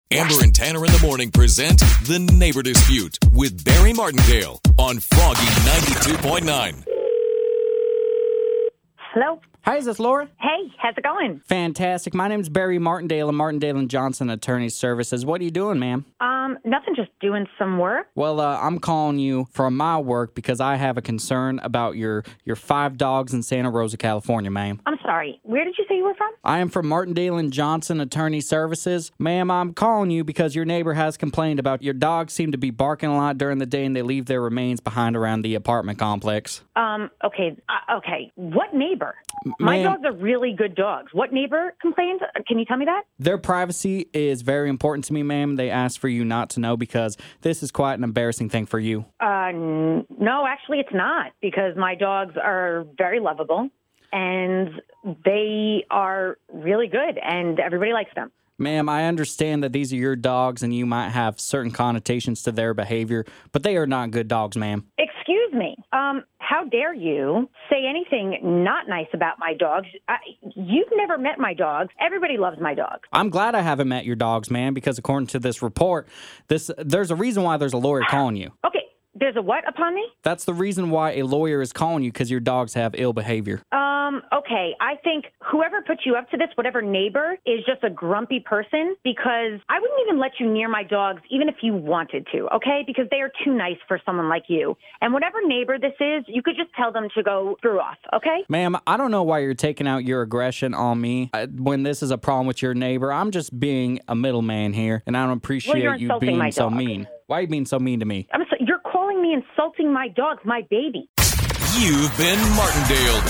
Amber and Tanner in the morning present The Neighbor Dispute with Barry Martindale on Froggy 92.9. Hello? Hi, is this Laura? Hey, how's it going? Fantastic. My name's Barry Martindale of Martindale & Johnson Attorney Services. What are you doing, ma'am? Nothing, just doing some work. Well, I'm calling you from my work because I have a concern about your 5 dogs in Santa Rosa, California, ma'am. I'm sorry, where did you say you were from? I am from Martindale & Johnson Attorney Services. Ma'am, I'm calling you because your neighbor has complained about your dogs seem to be barking a lot during the day and they leave their remains behind around the apartment complex. Okay. What neighbor? My dogs are really good dogs. What neighbor complained? Can you tell me that? Their privacy is very important to me, ma'am. They asked for you not to know because this is quite an embarrassing thing for you. No, actually it's not, because my dogs are very lovable and they are really good and everybody likes them. Ma'am, I understand that these are your dogs and you might have certain connotations to their behavior, but they are not good dogs, ma'am. Excuse me. How dare you say anything not nice about my dogs? You've never met my dogs. Everybody loves my dogs. I'm glad I haven't met your dogs, ma'am, because according to this report, there's a reason why there's a lawyer calling you. Okay. There's a what upon me? That's the reason why a lawyer is calling you, because your dogs have ill behavior. Okay. I think whoever put you up to this, whatever neighbor, is just a grumpy person, because I wouldn't even let you near my dogs even if you wanted to, okay? Because they are too nice for someone like you. And whatever neighbor this is, you could just tell them to go screw off, okay? Ma'am, I don't know why you're taking out your aggression on me when this is a problem with your neighbor. I'm just being a middleman here, and I don't appreciate you being so mean. Why are you being so mean to me? You're calling me insulting my dogs, my baby. You've been Martindale.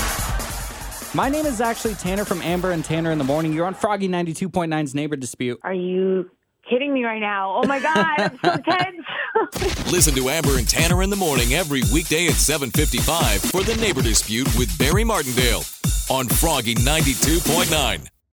My name is actually Tanner from Amber and Tanner in the Morning. You're on Froggy 92.9's Neighbor Dispute. Are you kidding me right now? Oh, my God. I'm so tense. Listen to Amber and Tanner in the morning every weekday at 7:55 for The Neighbor Dispute with Barry Martindale on Froggy 92.9.